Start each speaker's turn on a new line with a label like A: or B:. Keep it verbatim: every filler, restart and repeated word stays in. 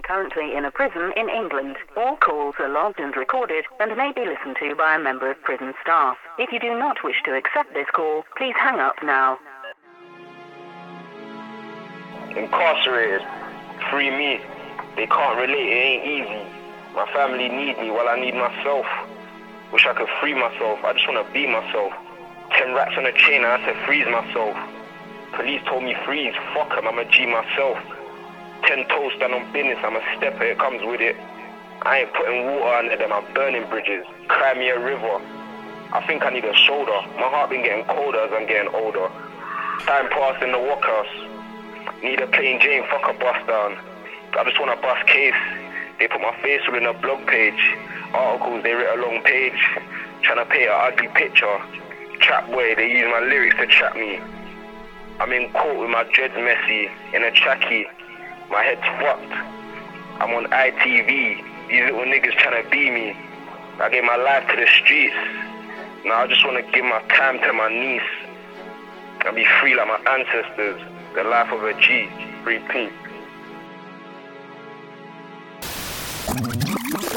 A: currently in a prison in England. All calls are logged and recorded and may be listened to by a member of prison staff. If you do not wish to accept this call, please hang up now.
B: Incarcerated. Free me. They can't relate, it ain't easy. My family need me while I need myself. Wish I could free myself, I just wanna be myself. Ten rats on a chain and I said freeze myself. Police told me freeze, fuck 'em, I'm a G myself. Ten toes stand on business, I'm a stepper, it comes with it. I ain't putting water under them, I'm burning bridges. Cry me a river. I think I need a shoulder. My heart been getting colder as I'm getting older. Time passed in the workhouse. Need a plain Jane, fuck a bus down. I just want a bus case. They put my face all in a blog page. Articles, they writ a long page. Tryna paint an ugly picture. Trap boy, they use my lyrics to trap me. I'm in court with my dreads messy, in a trackie. My head's fucked. I'm on I T V. These little niggas tryna be me. I gave my life to the streets. Now I just wanna give my time to my niece. I'll be free like my ancestors. The life of a G. Free P.